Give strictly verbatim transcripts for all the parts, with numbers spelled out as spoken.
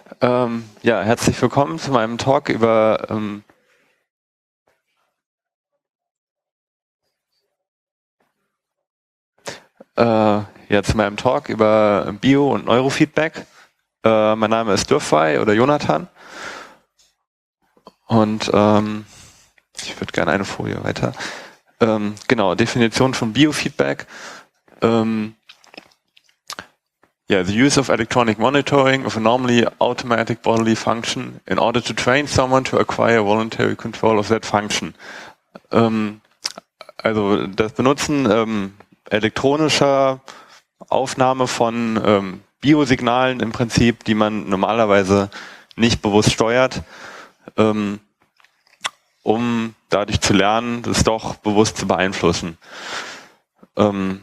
Ähm, ja, herzlich willkommen zu meinem Talk über ähm, äh, ja, zu meinem Talk über Bio- und Neurofeedback. Äh, mein Name ist Dürfwey oder Jonathan und ähm, ich würde gerne eine Folie weiter. Ähm, genau, Definition von Biofeedback. Ähm, Yeah, the use of electronic monitoring of a normally automatic bodily function in order to train someone to acquire voluntary control of that function. Ähm, also das Benutzen ähm, elektronischer Aufnahme von ähm, Biosignalen im Prinzip, die man normalerweise nicht bewusst steuert, ähm, um dadurch zu lernen, das doch bewusst zu beeinflussen. Ähm,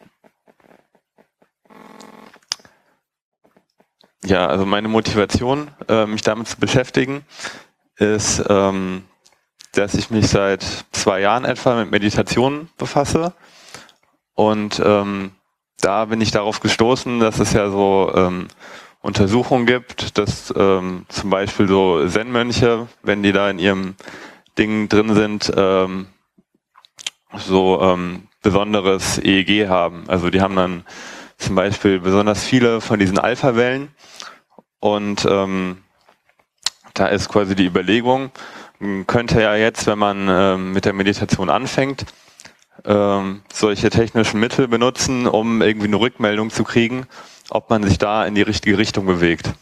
Ja, also meine Motivation, äh, mich damit zu beschäftigen, ist, ähm, dass ich mich seit zwei Jahren etwa mit Meditation befasse. Und ähm, da bin ich darauf gestoßen, dass es ja so ähm, Untersuchungen gibt, dass ähm, zum Beispiel so Zen-Mönche, wenn die da in ihrem Ding drin sind, ähm, so ähm, besonderes E E G haben. Also die haben dann zum Beispiel besonders viele von diesen Alpha-Wellen. Und ähm, da ist quasi die Überlegung, man könnte ja jetzt, wenn man ähm, mit der Meditation anfängt, ähm, solche technischen Mittel benutzen, um irgendwie eine Rückmeldung zu kriegen, ob man sich da in die richtige Richtung bewegt.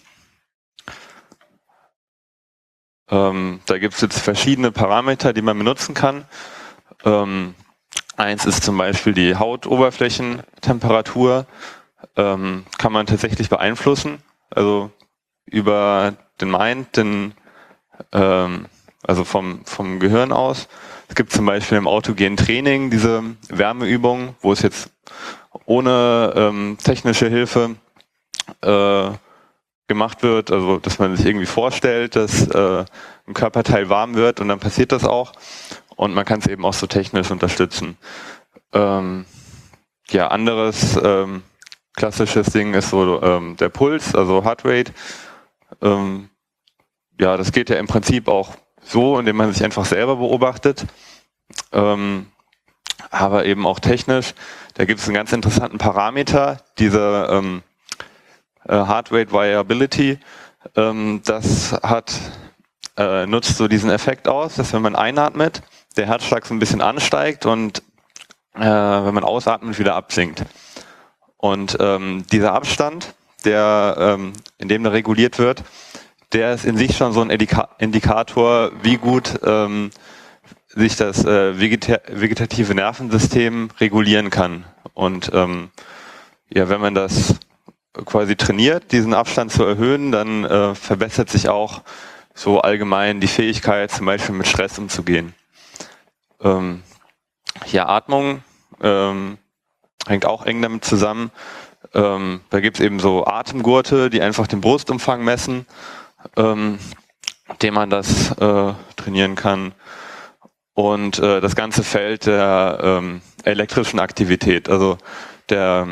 Ähm, da gibt es jetzt verschiedene Parameter, die man benutzen kann. Ähm, eins ist zum Beispiel die Hautoberflächentemperatur, ähm, kann man tatsächlich beeinflussen. Also über den Mind, den, ähm, also vom, vom Gehirn aus. Es gibt zum Beispiel im autogenen Training diese Wärmeübung, wo es jetzt ohne ähm, technische Hilfe äh, gemacht wird, also dass man sich irgendwie vorstellt, dass äh, ein Körperteil warm wird und dann passiert das auch. Und man kann es eben auch so technisch unterstützen. Ähm, ja, anderes ähm, klassisches Ding ist so ähm, der Puls, also Heartrate. Ähm, ja, das geht ja im Prinzip auch so, indem man sich einfach selber beobachtet, ähm, aber eben auch technisch. Da gibt es einen ganz interessanten Parameter, diese ähm, äh, Heart Rate Variability. Ähm, das hat äh, nutzt so diesen Effekt aus, dass wenn man einatmet, der Herzschlag so ein bisschen ansteigt und äh, wenn man ausatmet, wieder absinkt. Und ähm, dieser Abstand, der ähm, in dem da reguliert wird, der ist in sich schon so ein Indika- Indikator, wie gut ähm, sich das äh, vegeta- vegetative Nervensystem regulieren kann. Und ähm, ja, wenn man das quasi trainiert, diesen Abstand zu erhöhen, dann äh, verbessert sich auch so allgemein die Fähigkeit, zum Beispiel mit Stress umzugehen. Ähm, ja, Atmung ähm, hängt auch eng damit zusammen. Ähm, da gibt es eben so Atemgurte, die einfach den Brustumfang messen, ähm, dem man das äh, trainieren kann. Und äh, das ganze Feld der ähm, elektrischen Aktivität, also der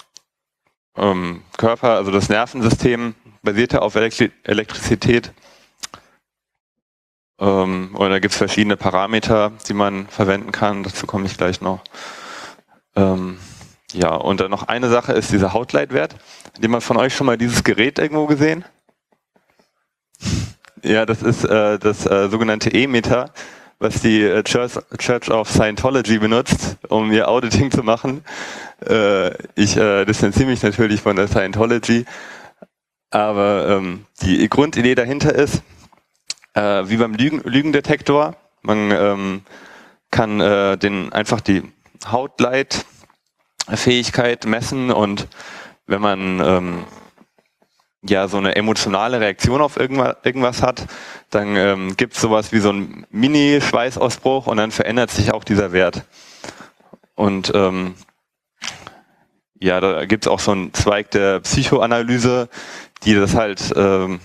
ähm, Körper, also das Nervensystem basiert ja auf Elektri- Elektrizität. Ähm, und da gibt es verschiedene Parameter, die man verwenden kann. Dazu komme ich gleich noch. Ähm, ja, und dann noch eine Sache ist dieser Hautleitwert. Hat jemand von euch schon mal dieses Gerät irgendwo gesehen? Ja, das ist äh, das äh, sogenannte E-Meter, was die äh, Church, Church of Scientology benutzt, um ihr Auditing zu machen. Äh, ich äh, distanziere mich natürlich von der Scientology, aber ähm, die Grundidee dahinter ist, äh, wie beim Lügen, Lügendetektor, man ähm, kann äh, den einfach die Hautleitfähigkeit messen und wenn man ähm, ja so eine emotionale Reaktion auf irgendwas, irgendwas hat, dann ähm, gibt es sowas wie so einen Mini-Schweißausbruch und dann verändert sich auch dieser Wert. Und ähm, ja, da gibt es auch so einen Zweig der Psychoanalyse, die das halt ähm,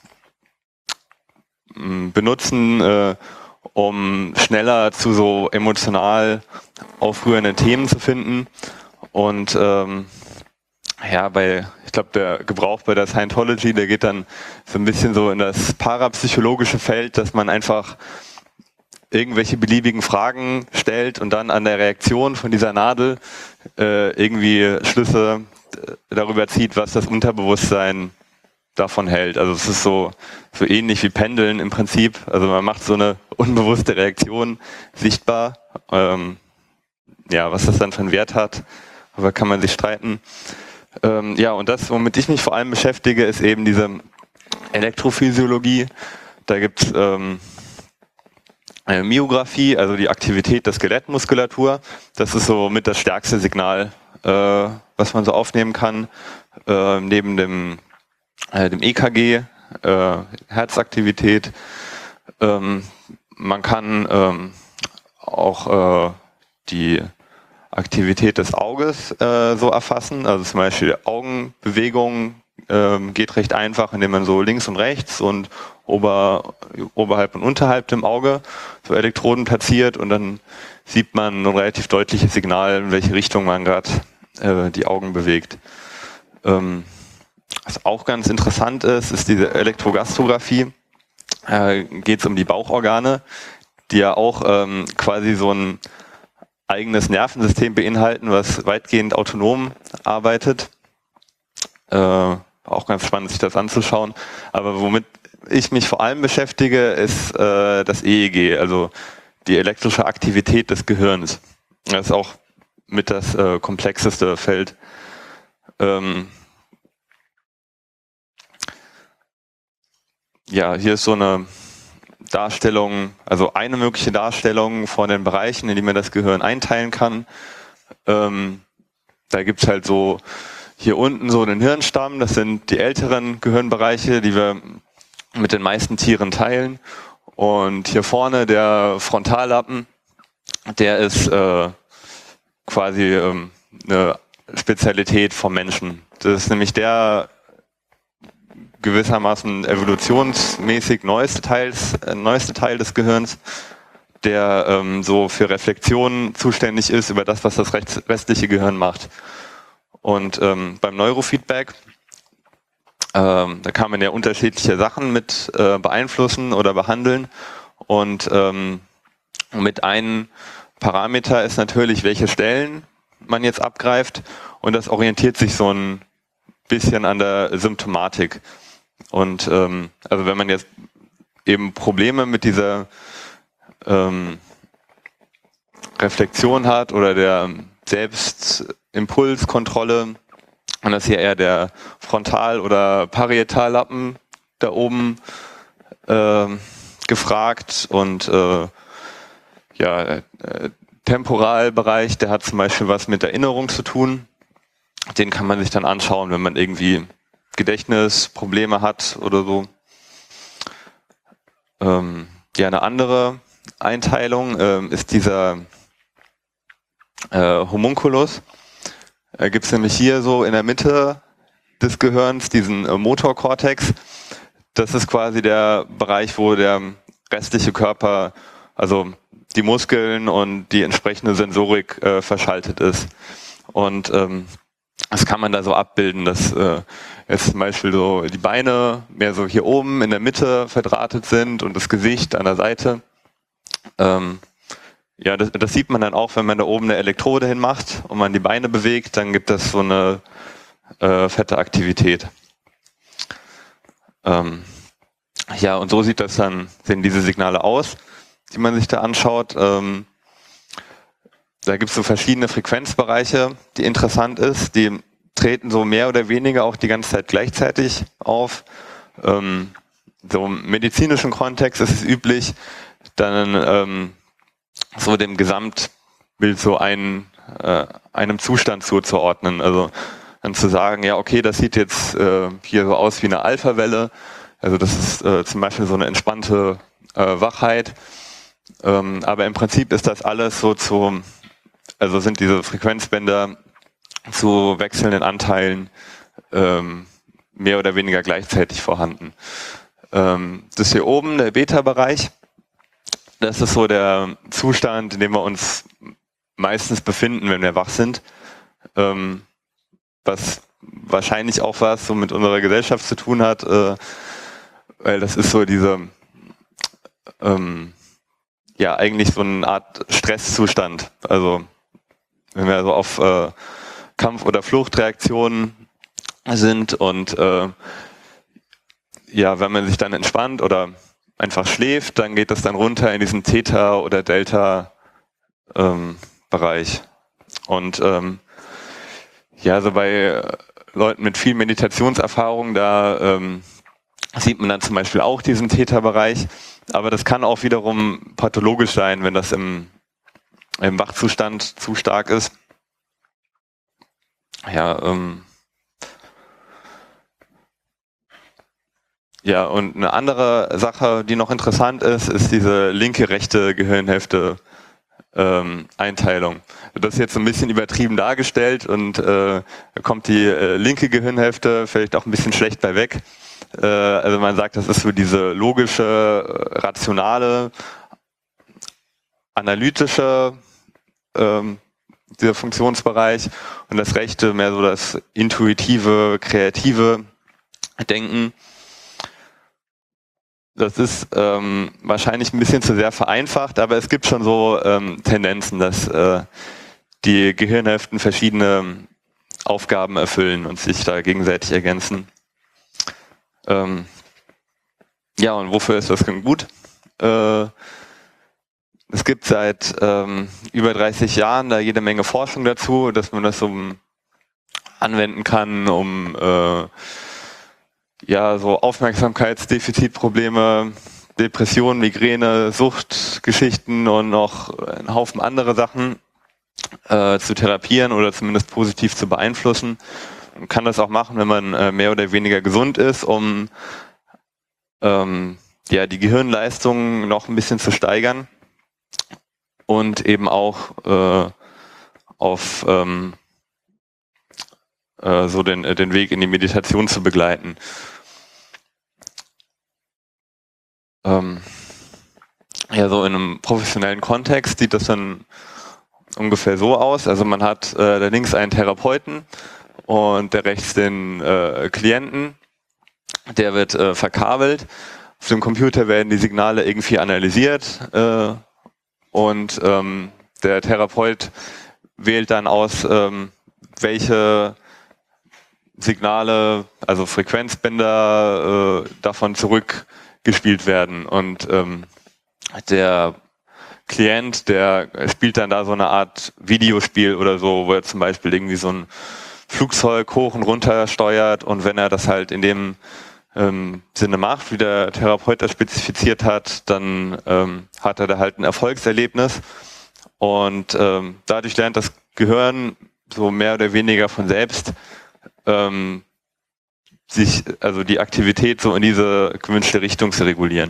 benutzen, äh, um schneller zu so emotional aufrührenden Themen zu finden. Und ähm, ja, bei, ich glaube, der Gebrauch bei der Scientology, der geht dann so ein bisschen so in das parapsychologische Feld, dass man einfach irgendwelche beliebigen Fragen stellt und dann an der Reaktion von dieser Nadel äh, irgendwie Schlüsse darüber zieht, was das Unterbewusstsein davon hält. Also es ist so, so ähnlich wie Pendeln im Prinzip. Also man macht so eine unbewusste Reaktion sichtbar. Ähm, ja, was das dann für einen Wert hat, darüber kann man sich streiten. Ähm, ja, und das, womit ich mich vor allem beschäftige, ist eben diese Elektrophysiologie. Da gibt's ähm, eine Myographie, also die Aktivität der Skelettmuskulatur. Das ist so mit das stärkste Signal, äh, was man so aufnehmen kann, äh, neben dem, äh, dem E K G, äh, Herzaktivität. Ähm, man kann ähm, auch äh, die Aktivität des Auges äh, so erfassen, also zum Beispiel Augenbewegungen ähm, geht recht einfach, indem man so links und rechts und ober, oberhalb und unterhalb dem Auge so Elektroden platziert und dann sieht man ein relativ deutliches Signal, in welche Richtung man gerade äh, die Augen bewegt. Ähm, was auch ganz interessant ist, ist diese Elektrogastrographie. Äh, geht es um die Bauchorgane, die ja auch ähm, quasi so ein eigenes Nervensystem beinhalten, was weitgehend autonom arbeitet. Äh, auch ganz spannend, sich das anzuschauen. Aber womit ich mich vor allem beschäftige, ist äh, das E E G, also die elektrische Aktivität des Gehirns. Das ist auch mit das äh, komplexeste Feld. Ähm, ja, hier ist so eine Darstellung, also eine mögliche Darstellung von den Bereichen, in die man das Gehirn einteilen kann. Ähm, da gibt's halt so hier unten so den Hirnstamm, das sind die älteren Gehirnbereiche, die wir mit den meisten Tieren teilen. Und hier vorne der Frontallappen, der ist äh, quasi ähm, eine Spezialität vom Menschen. Das ist nämlich der gewissermaßen evolutionsmäßig neueste, Teils, äh, neueste Teil des Gehirns, der ähm, so für Reflexionen zuständig ist über das, was das restliche Gehirn macht. Und ähm, beim Neurofeedback, ähm, da kann man ja unterschiedliche Sachen mit äh, beeinflussen oder behandeln. Und ähm, mit einem Parameter ist natürlich, welche Stellen man jetzt abgreift. Und das orientiert sich so ein bisschen an der Symptomatik. Und ähm, also wenn man jetzt eben Probleme mit dieser ähm, Reflexion hat oder der Selbstimpulskontrolle, und das ist hier eher der Frontal- oder Parietallappen da oben äh, gefragt und äh, ja, äh, Temporalbereich, der hat zum Beispiel was mit Erinnerung zu tun. Den kann man sich dann anschauen, wenn man irgendwie Gedächtnisprobleme hat oder so. Ähm, ja, eine andere Einteilung ähm, ist dieser äh, Homunculus. Da gibt es nämlich hier so in der Mitte des Gehirns diesen äh, Motorkortex. Das ist quasi der Bereich, wo der restliche Körper, also die Muskeln und die entsprechende Sensorik äh, verschaltet ist. Und ähm, das kann man da so abbilden, dass äh, jetzt zum Beispiel so die Beine mehr so hier oben in der Mitte verdrahtet sind und das Gesicht an der Seite. Ähm, ja, das, das sieht man dann auch, wenn man da oben eine Elektrode hinmacht und man die Beine bewegt, dann gibt es so eine äh, fette Aktivität. Ähm, ja, und so sieht das dann, sehen diese Signale aus, die man sich da anschaut. Ähm, Da gibt es so verschiedene Frequenzbereiche, die interessant ist. Die treten so mehr oder weniger auch die ganze Zeit gleichzeitig auf. Ähm, so im medizinischen Kontext ist es üblich, dann ähm, so dem Gesamtbild so einen, äh, einem Zustand zuzuordnen. Also dann zu sagen, ja okay, das sieht jetzt äh, hier so aus wie eine Alpha-Welle. Also das ist äh, zum Beispiel so eine entspannte äh, Wachheit. Ähm, aber im Prinzip ist das alles so zu Also sind diese Frequenzbänder zu wechselnden Anteilen ähm, mehr oder weniger gleichzeitig vorhanden. Ähm, das hier oben, der Beta-Bereich, das ist so der Zustand, in dem wir uns meistens befinden, wenn wir wach sind. Ähm, was wahrscheinlich auch was so mit unserer Gesellschaft zu tun hat, äh, weil das ist so diese, ähm, ja, eigentlich so eine Art Stresszustand. Also wenn wir so auf äh, Kampf- oder Fluchtreaktionen sind und äh, ja, wenn man sich dann entspannt oder einfach schläft, dann geht das dann runter in diesen Theta- oder Delta-Bereich. Ähm, und ähm, ja, so bei Leuten mit viel Meditationserfahrung, da ähm, sieht man dann zum Beispiel auch diesen Theta-Bereich. Aber das kann auch wiederum pathologisch sein, wenn das im, im Wachzustand zu stark ist. Ja, ähm, ja, und eine andere Sache, die noch interessant ist, ist diese linke-rechte Gehirnhälfte ähm, Einteilung. Das ist jetzt ein bisschen übertrieben dargestellt und äh, da kommt die äh, linke Gehirnhälfte vielleicht auch ein bisschen schlecht bei weg. Äh, also man sagt, das ist so diese logische, rationale, analytische ähm, dieser Funktionsbereich und das rechte mehr so das intuitive, kreative Denken. Das ist ähm, wahrscheinlich ein bisschen zu sehr vereinfacht, aber es gibt schon so ähm, Tendenzen, dass äh, die Gehirnhälften verschiedene Aufgaben erfüllen und sich da gegenseitig ergänzen. Ähm, ja, und wofür ist das denn gut? Äh, es gibt seit ähm, über dreißig Jahren da jede Menge Forschung dazu, dass man das so anwenden kann, um äh, ja, so Aufmerksamkeitsdefizitprobleme, Depressionen, Migräne, Suchtgeschichten und noch einen Haufen andere Sachen äh, zu therapieren oder zumindest positiv zu beeinflussen. Man kann das auch machen, wenn man äh, mehr oder weniger gesund ist, um ähm, ja, die Gehirnleistung noch ein bisschen zu steigern und eben auch äh, auf ähm, äh, so den, den Weg in die Meditation zu begleiten. Ähm, ja, so in einem professionellen Kontext sieht das dann ungefähr so aus. Also man hat äh, da links einen Therapeuten und der rechts den äh, Klienten. Der wird äh, verkabelt. Auf dem Computer werden die Signale irgendwie analysiert äh, und ähm, der Therapeut wählt dann aus, ähm, welche Signale, also Frequenzbänder äh, davon zurückgespielt werden. Und ähm, der Klient, der spielt dann da so eine Art Videospiel oder so, wo er zum Beispiel irgendwie so ein Flugzeug hoch und runter steuert und wenn er das halt in dem ähm, Sinne macht, wie der Therapeut das spezifiziert hat, dann ähm, hat er da halt ein Erfolgserlebnis und ähm, dadurch lernt das Gehirn so mehr oder weniger von selbst ähm, sich, also die Aktivität so in diese gewünschte Richtung zu regulieren.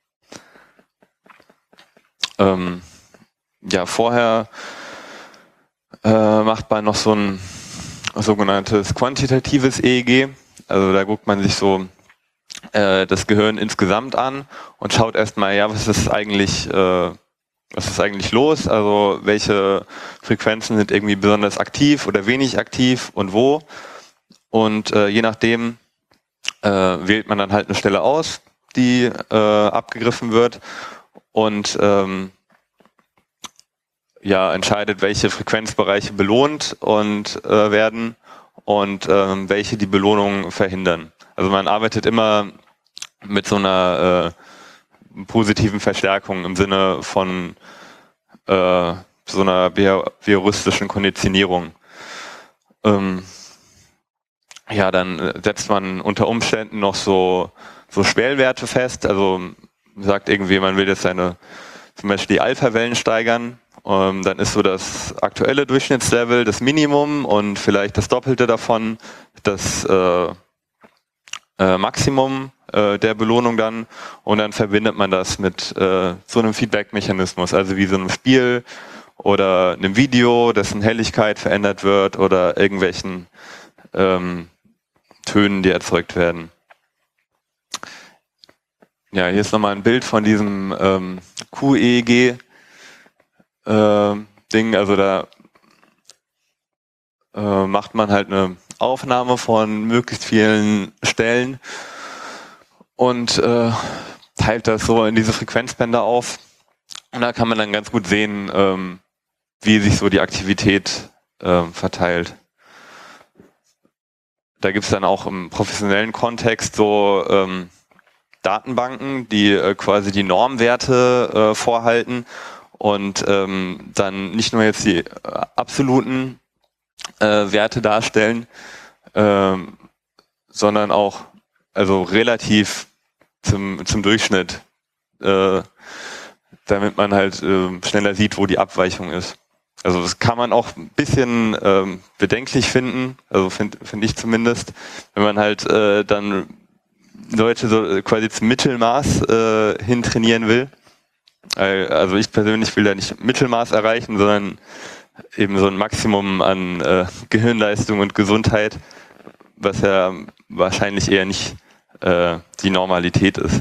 Ähm, ja, vorher äh, macht man noch so ein sogenanntes quantitatives E E G. Also da guckt man sich so äh, das Gehirn insgesamt an und schaut erstmal, ja, was ist eigentlich, äh, was ist eigentlich los? Also welche Frequenzen sind irgendwie besonders aktiv oder wenig aktiv und wo? Und äh, je nachdem äh, wählt man dann halt eine Stelle aus, die äh, abgegriffen wird und ähm, ja, entscheidet, welche Frequenzbereiche belohnt und äh, werden und ähm, welche die Belohnung verhindern. Also man arbeitet immer mit so einer äh, positiven Verstärkung im Sinne von äh, so einer behavioristischen Konditionierung. Ähm, ja, dann setzt man unter Umständen noch so, so Schwellwerte fest. Also sagt irgendwie, man will jetzt seine zum Beispiel die Alpha-Wellen steigern. Ähm, dann ist so das aktuelle Durchschnittslevel das Minimum und vielleicht das Doppelte davon das äh, äh, Maximum äh, der Belohnung dann. Und dann verbindet man das mit äh, so einem Feedback-Mechanismus, also wie so einem Spiel oder einem Video, dessen Helligkeit verändert wird oder irgendwelchen ähm, Tönen, die erzeugt werden. Ja, hier ist nochmal ein Bild von diesem ähm, Q E E G äh, Ding. Also da äh, macht man halt eine Aufnahme von möglichst vielen Stellen und äh, teilt das so in diese Frequenzbänder auf. Und da kann man dann ganz gut sehen, ähm, wie sich so die Aktivität äh, verteilt. Da gibt es dann auch im professionellen Kontext so ähm, Datenbanken, die äh, quasi die Normwerte äh, vorhalten und ähm, dann nicht nur jetzt die äh, absoluten äh, Werte darstellen, ähm, sondern auch also relativ zum, zum Durchschnitt, äh, damit man halt äh, schneller sieht, wo die Abweichung ist. Also das kann man auch ein bisschen ähm, bedenklich finden, also finde find ich zumindest, wenn man halt äh, dann Leute so quasi zum Mittelmaß äh, hin trainieren will. Also ich persönlich will da nicht Mittelmaß erreichen, sondern eben so ein Maximum an äh, Gehirnleistung und Gesundheit, was ja wahrscheinlich eher nicht äh, die Normalität ist.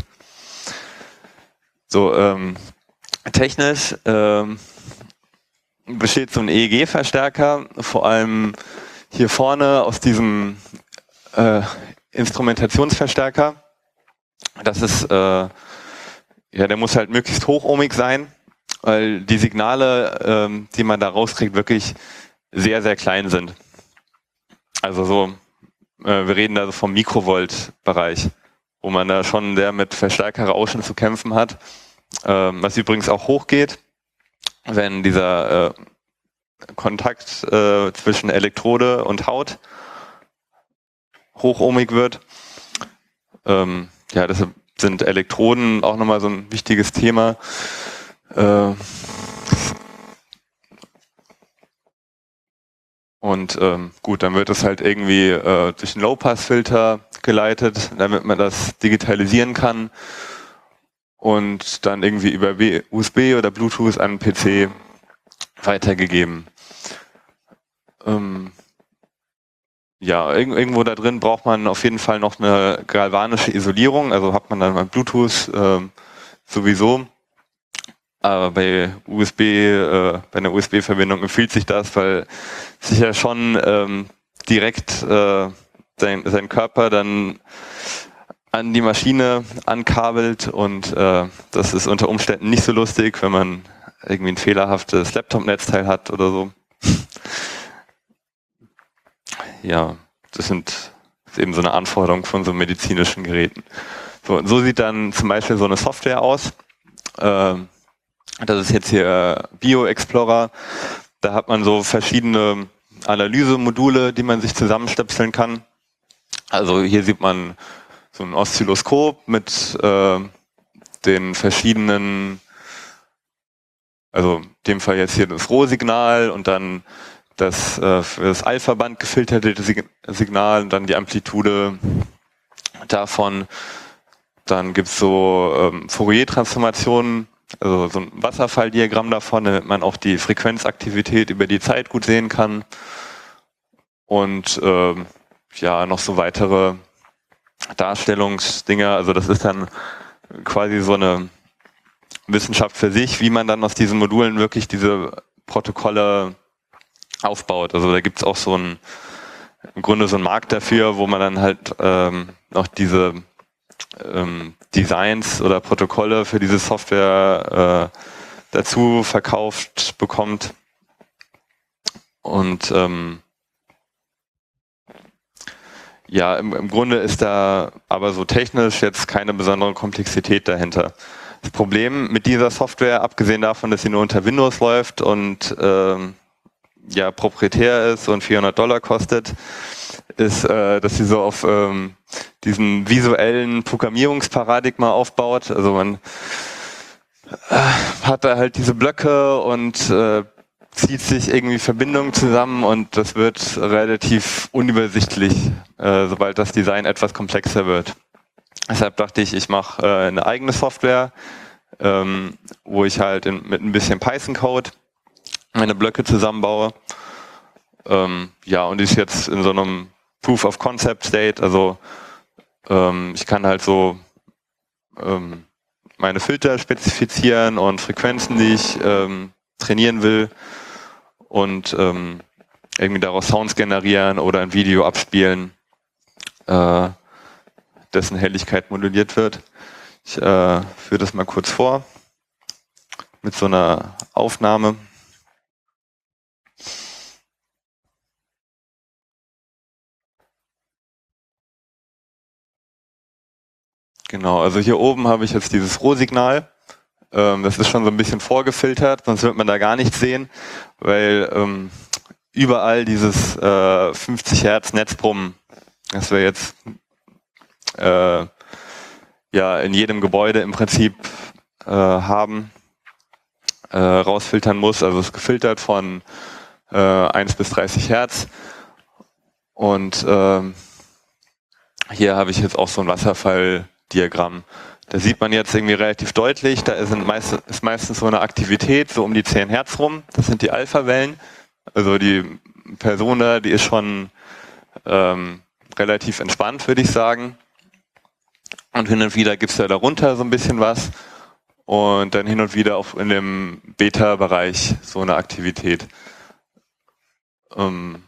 So, ähm, technisch ähm, besteht so ein E E G-Verstärker, vor allem hier vorne aus diesem äh, Instrumentationsverstärker. Das ist, äh, ja, der muss halt möglichst hochohmig sein, weil die Signale, ähm, die man da rauskriegt, wirklich sehr, sehr klein sind. Also so, äh, wir reden da so vom Mikrovolt-Bereich, wo man da schon sehr mit Verstärkerrauschen zu kämpfen hat, ähm, was übrigens auch hochgeht, wenn dieser äh, Kontakt äh, zwischen Elektrode und Haut hochohmig wird. Ähm, ja, deshalb sind Elektroden auch nochmal so ein wichtiges Thema. Äh, und ähm, gut, dann wird es halt irgendwie äh, durch einen Low-Pass-Filter geleitet, damit man das digitalisieren kann und dann irgendwie über U S B oder Bluetooth an den P C weitergegeben. Ähm, ja, irgendwo da drin braucht man auf jeden Fall noch eine galvanische Isolierung, also hat man dann bei Bluetooth ähm, sowieso. Aber bei U S B, äh, bei einer U S B-Verbindung empfiehlt sich das, weil sich ja schon ähm, direkt äh, sein, sein Körper dann an die Maschine ankabelt und äh, das ist unter Umständen nicht so lustig, wenn man irgendwie ein fehlerhaftes Laptop-Netzteil hat oder so. Ja, das sind das ist eben so eine Anforderung von so medizinischen Geräten. So, so sieht dann zum Beispiel so eine Software aus. Ähm, Das ist jetzt hier BioExplorer. Da hat man so verschiedene Analysemodule, die man sich zusammenstöpseln kann. Also hier sieht man so ein Oszilloskop mit äh, den verschiedenen, also in dem Fall jetzt hier das Rohsignal und dann das äh, für das Alpha-Band gefilterte Signal und dann die Amplitude davon. Dann gibt's so ähm, Fourier-Transformationen, also so ein Wasserfalldiagramm davon, damit man auch die Frequenzaktivität über die Zeit gut sehen kann. Und ähm, ja, noch so weitere Darstellungsdinger. Also das ist dann quasi so eine Wissenschaft für sich, wie man dann aus diesen Modulen wirklich diese Protokolle aufbaut. Also da gibt's auch so ein, im Grunde so einen Markt dafür, wo man dann halt ähm, noch diese ähm, Designs oder Protokolle für diese Software äh, dazu verkauft bekommt. Und ähm, ja, im, im Grunde ist da aber so technisch jetzt keine besondere Komplexität dahinter. Das Problem mit dieser Software, abgesehen davon, dass sie nur unter Windows läuft und ähm, ja proprietär ist und vierhundert Dollar kostet, ist, äh, dass sie so auf ähm, diesen visuellen Programmierungsparadigma aufbaut. Also man äh, hat da halt diese Blöcke und äh, zieht sich irgendwie Verbindungen zusammen und das wird relativ unübersichtlich, äh, sobald das Design etwas komplexer wird. Deshalb dachte ich, ich mache äh, eine eigene Software, ähm, wo ich halt in, mit ein bisschen Python-Code meine Blöcke zusammenbaue. Ähm, ja, und die ist jetzt in so einem Proof of Concept State, also ähm, ich kann halt so ähm, meine Filter spezifizieren und Frequenzen, die ich ähm, trainieren will. Und ähm, irgendwie daraus Sounds generieren oder ein Video abspielen, äh, dessen Helligkeit moduliert wird. Ich äh, führe das mal kurz vor mit so einer Aufnahme. Genau, also hier oben habe ich jetzt dieses Rohsignal. Ähm, das ist schon so ein bisschen vorgefiltert, sonst wird man da gar nichts sehen, weil ähm, überall dieses äh, fünfzig Hertz Netzbrummen, das wir jetzt äh, ja in jedem Gebäude im Prinzip äh, haben, äh, rausfiltern muss. Also es ist gefiltert von äh, eins bis dreißig Hertz. Und ähm, hier habe ich jetzt auch so ein Wasserfalldiagramm. Da sieht man jetzt irgendwie relativ deutlich, da ist, meist, ist meistens so eine Aktivität, so um die zehn Hertz rum. Das sind die Alpha-Wellen. Also die Person da, die ist schon ähm, relativ entspannt, würde ich sagen. Und hin und wieder gibt es ja darunter so ein bisschen was. Und dann hin und wieder auch in dem Beta-Bereich so eine Aktivität. Ähm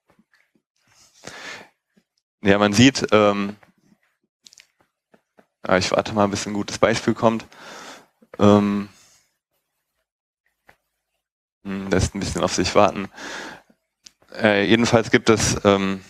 ja, man sieht, ähm ja, ich warte mal, bis ein gutes Beispiel kommt. Ähm lässt ein bisschen auf sich warten. Äh, jedenfalls gibt es ähm,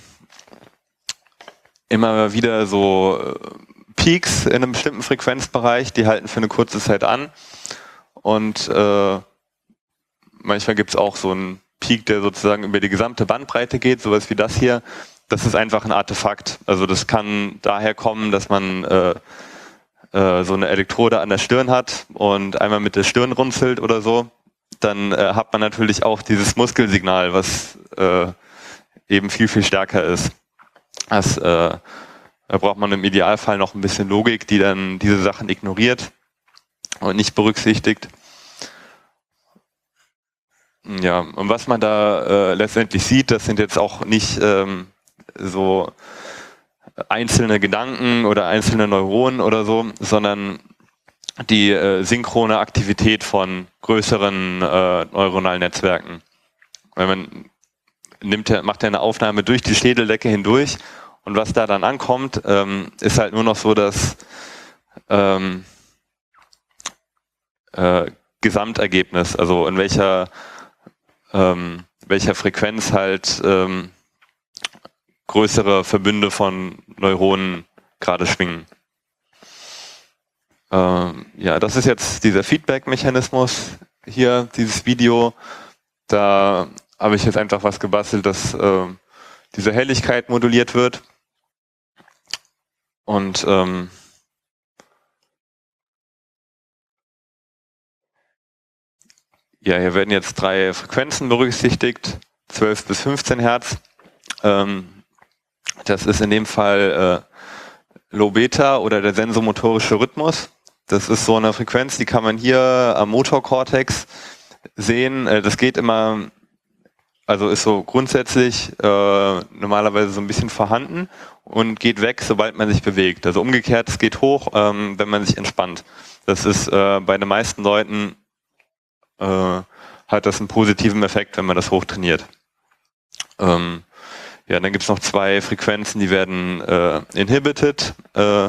immer wieder so äh, Peaks in einem bestimmten Frequenzbereich, die halten für eine kurze Zeit an. Und äh, manchmal gibt es auch so einen Peak, der sozusagen über die gesamte Bandbreite geht, sowas wie das hier. Das ist einfach ein Artefakt. Also das kann daher kommen, dass man äh, äh, so eine Elektrode an der Stirn hat und einmal mit der Stirn runzelt oder so. Dann äh, hat man natürlich auch dieses Muskelsignal, was äh, eben viel, viel stärker ist. Das, äh, da braucht man im Idealfall noch ein bisschen Logik, die dann diese Sachen ignoriert und nicht berücksichtigt. Ja, und was man da äh, letztendlich sieht, das sind jetzt auch nicht ähm, so einzelne Gedanken oder einzelne Neuronen oder so, sondern die äh, synchrone Aktivität von größeren äh, neuronalen Netzwerken. Wenn man nimmt, macht ja eine Aufnahme durch die Schädeldecke hindurch und was da dann ankommt, ähm, ist halt nur noch so das ähm, äh, Gesamtergebnis, also in welcher ähm, welcher Frequenz halt ähm, größere Verbünde von Neuronen gerade schwingen. Ähm, ja, das ist jetzt dieser Feedback-Mechanismus hier, dieses Video. Da habe ich jetzt einfach was gebastelt, dass äh, diese Helligkeit moduliert wird. Und ähm, ja, hier werden jetzt drei Frequenzen berücksichtigt, zwölf bis fünfzehn Hertz. Ähm, das ist in dem Fall äh, Low Beta oder der sensomotorische Rhythmus. Das ist so eine Frequenz, die kann man hier am Motorkortex sehen. Äh, das geht immer, also ist so grundsätzlich äh, normalerweise so ein bisschen vorhanden und geht weg, sobald man sich bewegt. Also umgekehrt, es geht hoch, ähm, wenn man sich entspannt. Das ist äh, bei den meisten Leuten äh, hat das einen positiven Effekt, wenn man das hochtrainiert. Ähm, ja, dann gibt es noch zwei Frequenzen, die werden äh, inhibited äh,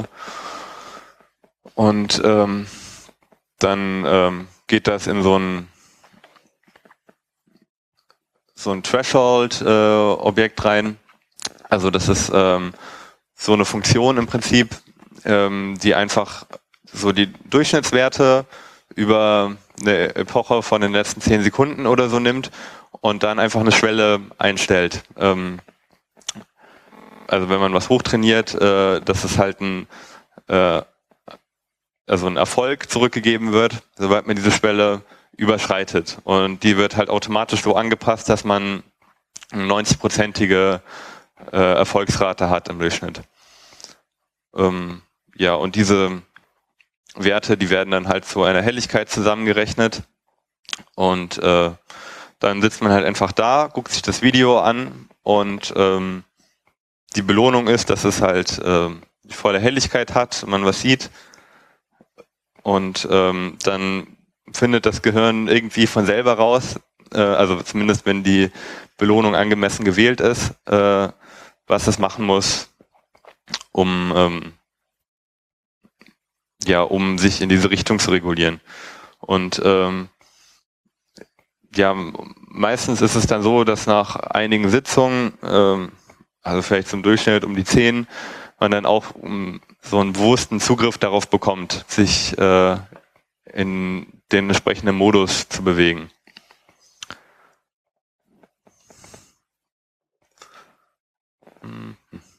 und ähm, dann ähm, geht das in so ein so ein Threshold-Objekt äh, rein. Also das ist ähm, so eine Funktion im Prinzip, ähm, die einfach so die Durchschnittswerte über eine Epoche von den letzten zehn Sekunden oder so nimmt und dann einfach eine Schwelle einstellt. Ähm, also wenn man was hochtrainiert, äh, dass es halt ein, äh, also ein Erfolg zurückgegeben wird, sobald man diese Schwelle überschreitet. Und die wird halt automatisch so angepasst, dass man eine neunzig-prozentige äh, Erfolgsrate hat im Durchschnitt. Ähm, ja, und diese Werte, die werden dann halt zu einer Helligkeit zusammengerechnet. Und äh, dann sitzt man halt einfach da, guckt sich das Video an und ähm, die Belohnung ist, dass es halt äh, die volle Helligkeit hat, man was sieht. Und ähm, dann findet das Gehirn irgendwie von selber raus, äh, also zumindest wenn die Belohnung angemessen gewählt ist, äh, was es machen muss, um ähm, ja, um sich in diese Richtung zu regulieren. Und ähm, ja, meistens ist es dann so, dass nach einigen Sitzungen, ähm, also vielleicht zum Durchschnitt um die zehn, man dann auch um, so einen bewussten Zugriff darauf bekommt, sich äh, in den entsprechenden Modus zu bewegen. Mhm.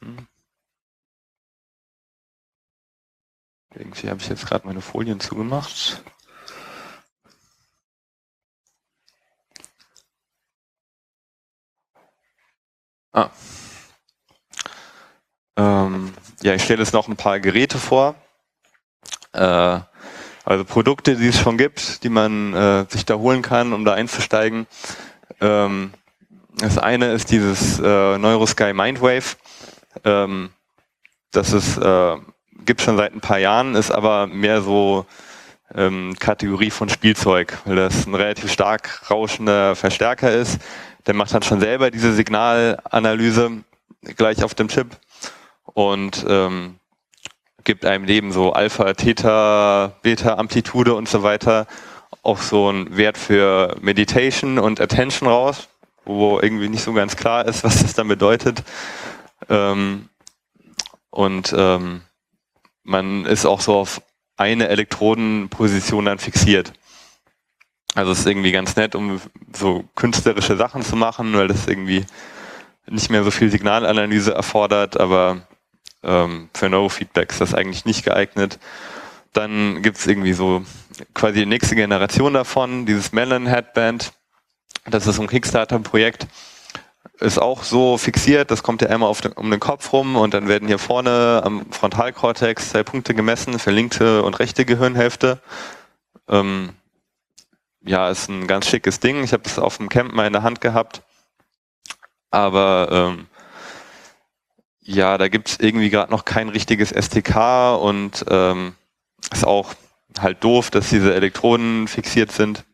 Irgendwie habe ich jetzt gerade meine Folien zugemacht. Ah. Ähm, ja, ich stelle jetzt noch ein paar Geräte vor. Äh, also Produkte, die es schon gibt, die man äh, sich da holen kann, um da einzusteigen. Ähm, das eine ist dieses äh, Neurosky Mindwave. Ähm, das ist, äh, gibt schon seit ein paar Jahren, ist aber mehr so ähm, Kategorie von Spielzeug, weil das ein relativ stark rauschender Verstärker ist. Der macht dann schon selber diese Signalanalyse gleich auf dem Chip und ähm, gibt einem neben so Alpha, Theta, Beta, Amplitude und so weiter auch so einen Wert für Meditation und Attention raus, wo irgendwie nicht so ganz klar ist, was das dann bedeutet. Ähm, und ähm, man ist auch so auf eine Elektrodenposition dann fixiert. Also es ist irgendwie ganz nett, um so künstlerische Sachen zu machen, weil das irgendwie nicht mehr so viel Signalanalyse erfordert, aber ähm, für Neurofeedback ist das eigentlich nicht geeignet. Dann gibt es irgendwie so quasi die nächste Generation davon, dieses Melon Headband. Das ist ein Kickstarter-Projekt. Ist auch so fixiert, das kommt ja einmal auf den, um den Kopf rum und dann werden hier vorne am Frontalkortex zwei Punkte gemessen für linke und rechte Gehirnhälfte. Ähm, ja, ist ein ganz schickes Ding. Ich habe es auf dem Camp mal in der Hand gehabt. Aber ähm, ja, da gibt es irgendwie gerade noch kein richtiges S D K und ähm, ist auch halt doof, dass diese Elektroden fixiert sind.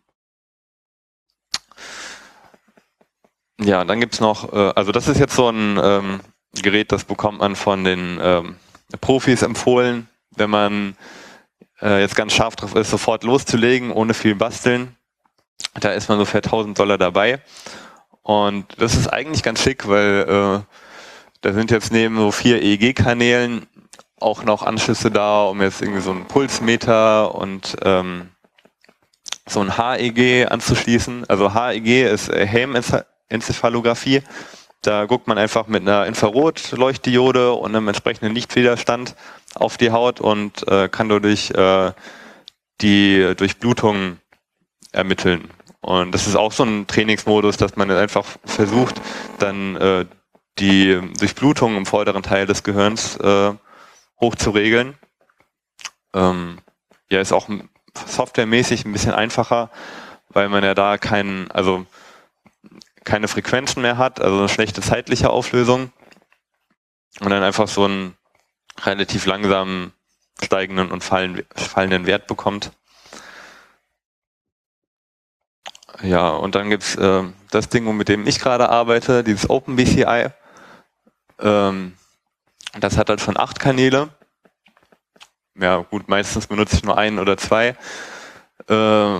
Ja, dann gibt's noch, äh, also das ist jetzt so ein ähm, Gerät, das bekommt man von den ähm, Profis empfohlen, wenn man äh, jetzt ganz scharf drauf ist, sofort loszulegen, ohne viel basteln. Da ist man so für tausend Dollar dabei. Und das ist eigentlich ganz schick, weil äh, da sind jetzt neben so vier E E G-Kanälen auch noch Anschlüsse da, um jetzt irgendwie so einen Pulsmeter und ähm, so ein H E G anzuschließen. Also H E G ist äh, Helmenzephalographie. Da guckt man einfach mit einer Infrarotleuchtdiode und einem entsprechenden Lichtwiderstand auf die Haut und äh, kann dadurch äh, die Durchblutung ermitteln. Und das ist auch so ein Trainingsmodus, dass man einfach versucht, dann äh, die Durchblutung im vorderen Teil des Gehirns äh, hoch zu regeln. Ähm, ja, ist auch softwaremäßig ein bisschen einfacher, weil man ja da kein, also keine Frequenzen mehr hat, also eine schlechte zeitliche Auflösung und dann einfach so einen relativ langsam steigenden und fallen, fallenden Wert bekommt. Ja, und dann gibt's äh, das Ding, mit dem ich gerade arbeite, dieses OpenBCI. Ähm, das hat halt schon acht Kanäle. Ja gut, meistens benutze ich nur einen oder zwei. Äh,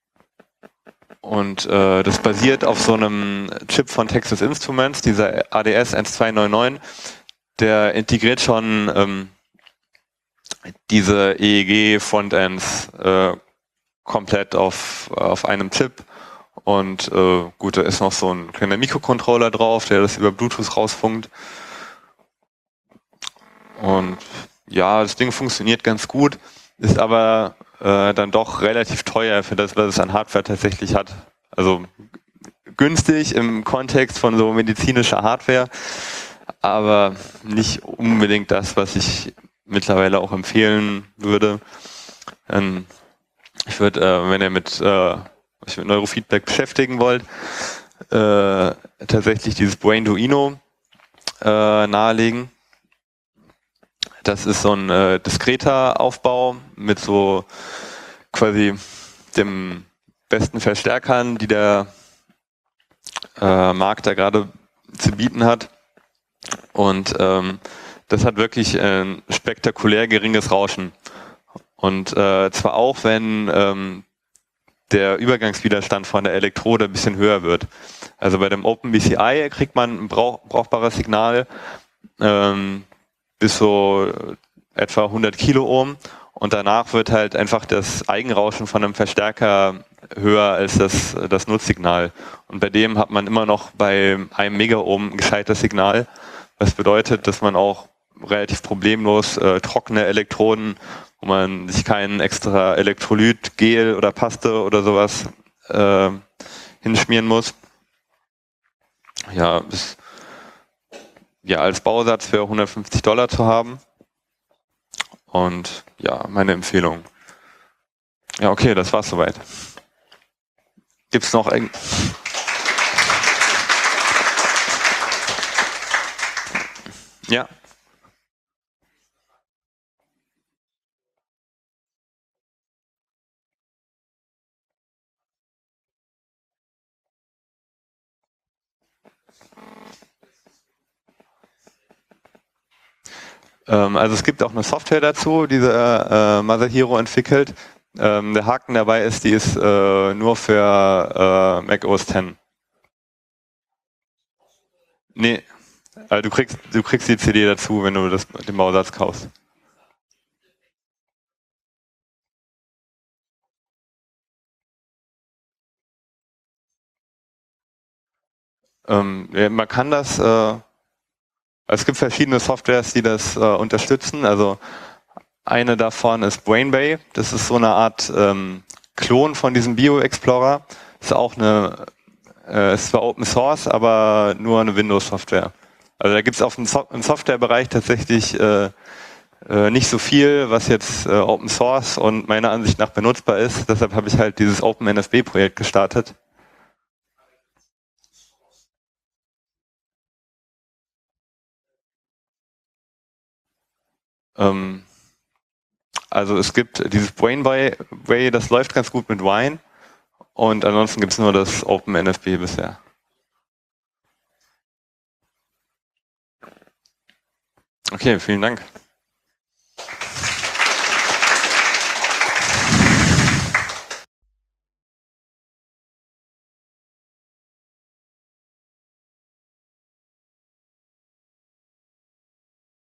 und äh, das basiert auf so einem Chip von Texas Instruments, dieser A D S eins zwei neun neun. Der integriert schon ähm, diese E E G-Frontends äh, komplett auf, auf einem Chip. Und äh, gut, da ist noch so ein kleiner Mikrocontroller drauf, der das über Bluetooth rausfunkt. Und ja, das Ding funktioniert ganz gut, ist aber äh, dann doch relativ teuer für das, was es an Hardware tatsächlich hat. Also günstig im Kontext von so medizinischer Hardware, aber nicht unbedingt das, was ich mittlerweile auch empfehlen würde. Ähm, ich würde, äh, wenn ihr mit, äh, euch mit Neurofeedback beschäftigen wollt, äh, tatsächlich dieses Brainduino äh, nahelegen. Das ist so ein äh, diskreter Aufbau mit so quasi dem besten Verstärkern, die der äh, Markt da gerade zu bieten hat. Und ähm, das hat wirklich ein spektakulär geringes Rauschen. Und äh, zwar auch, wenn ähm, der Übergangswiderstand von der Elektrode ein bisschen höher wird. Also bei dem OpenBCI kriegt man ein brauch brauchbares Signal ähm, bis so etwa hundert Kiloohm und danach wird halt einfach das Eigenrauschen von einem Verstärker höher als das, das Nutzsignal. Und bei dem hat man immer noch bei einem Megaohm ein gescheites Signal, was bedeutet, dass man auch relativ problemlos äh, trockene Elektroden, wo man sich kein extra Elektrolyt, Gel oder Paste oder sowas äh, hinschmieren muss. Ja, ist, ja, als Bausatz für hundertfünfzig Dollar zu haben. Und ja, meine Empfehlung. Ja, okay, das war's soweit. Gibt's noch irgend... Ja. Ähm, also es gibt auch eine Software dazu, die äh, Masahiro entwickelt. Ähm, der Haken dabei ist, die ist äh, nur für äh, Mac O S X. Nee, äh, du kriegst du kriegst die C D dazu, wenn du das, den Bausatz kaufst. Ähm, ja, man kann das, äh, es gibt verschiedene Softwares, die das äh, unterstützen. Also eine davon ist Brainbay. Das ist so eine Art ähm, Klon von diesem Bio-Explorer. Ist auch eine, äh, ist zwar Open Source, aber nur eine Windows-Software. Also da gibt es auf dem so im Softwarebereich tatsächlich äh, äh, nicht so viel, was jetzt äh, Open Source und meiner Ansicht nach benutzbar ist. Deshalb habe ich halt dieses OpenNFB-Projekt gestartet. Ähm, also es gibt dieses Brainway, das läuft ganz gut mit Wine und ansonsten gibt es nur das OpenNFB bisher. Okay, vielen Dank.